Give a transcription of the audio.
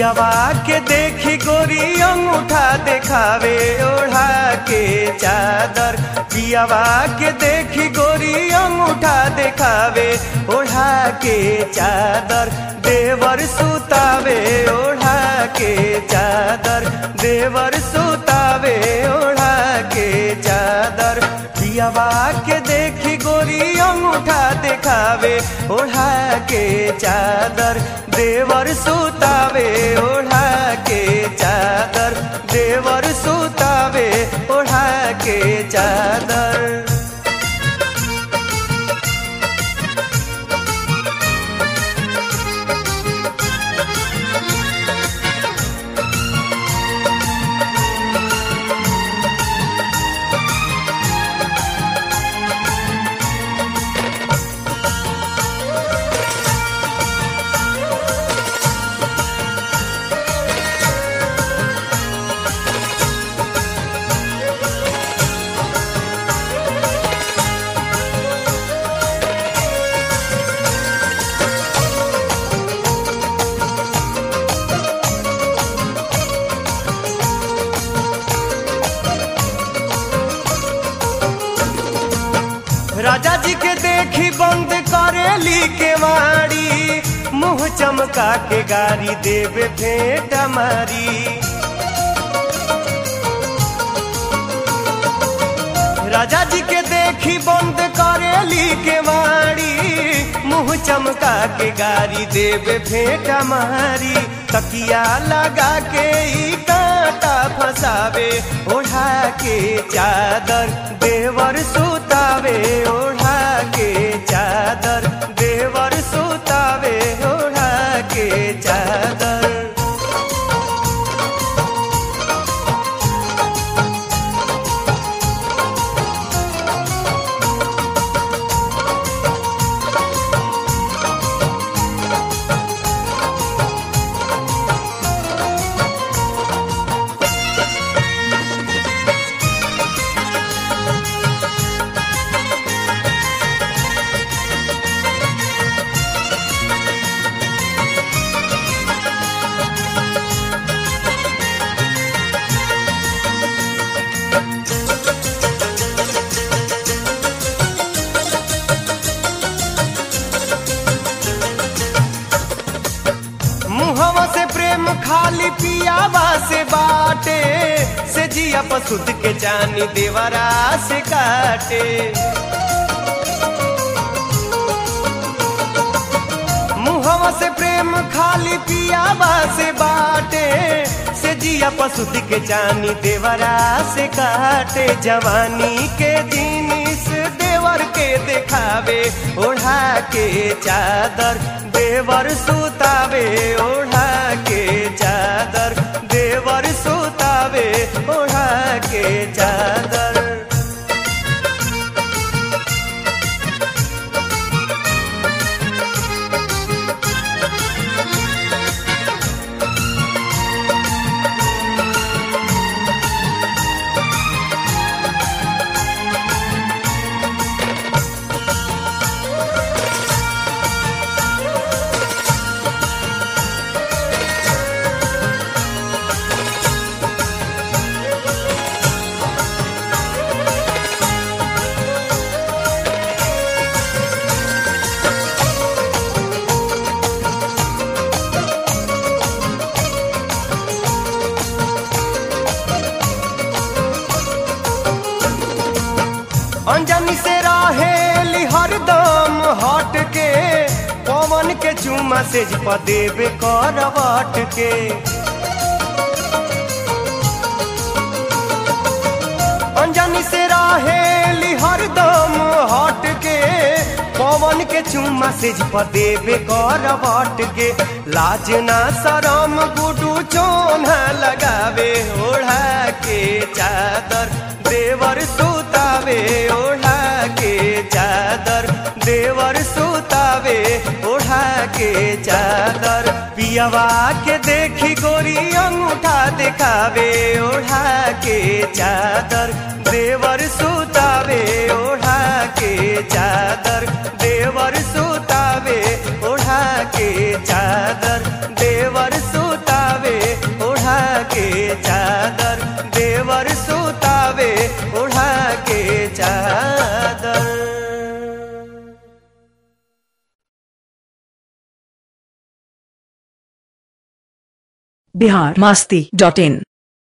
पियावा के देखी गोरी अंगूठा देखावे ओढ़ा के चादर। पियावा के देखी गोरी अंगूठा देखावे ओढ़ा के चादर। देवर सुतावे ओढ़ा के चादर। देवर सुतावे ओढ़ा के चादर। पियावा के देखी गोरी अंगूठा देखावे ओढ़ा के चादर। देवर सुतावे ओढ़ा के चादर। देवर सुतावे ओढ़ा के चादर। राजा जी के देखी बंद करेली के वाड़ी। मुंह चमका के गारी देवे भेंट मारी। राजा जी के देखी बंद करेली के वाड़ी। मुंह चमका के गारी देवे भेंट मारी। तकिया लगा के ई कांटा फंसावे ओढ़ा के चादर। देवर सुतावे ओढ़ा के चादर। देवर सुतावे ओढ़ा के चादर। मुहवा से प्रेम खाली पियावा से बाटे। से जिया पसुद के जानी देवरा से काटे। मुहवा से प्रेम खाली पियावा से बाटे। से जिया पसुद के जानी देवरा से काटे। जवानी के जिनिस देवर के देखावे ओढ़ा के चादर। देवर सुतावे ओढ़ा के चादर। देवर सुतावे ओढ़ा के चादर। अंजनी से रहेली हरदम हट के। पवन के चुमा से देवे करवट के। अंजनी से रहेली हरदम हट के। पवन के चुमा से देवे करवट के। लाज ना शरम गुडू चोन्हा लगावे ओढ़ा के चादर। देवर सुतावे ओढ़ा के चादर। देवर सुतावे ओढ़ा के चादर। पियावा के देखी गोरी अंगूठा देखावे ओढ़ा के चादर। देवर सुतावे ओढ़ा के चादर। देवर सुतावे ओढ़ा के चादर। देवर सुतावे के चादर, देवर सुतावे ओढ़ा के चादर। biharmasti.in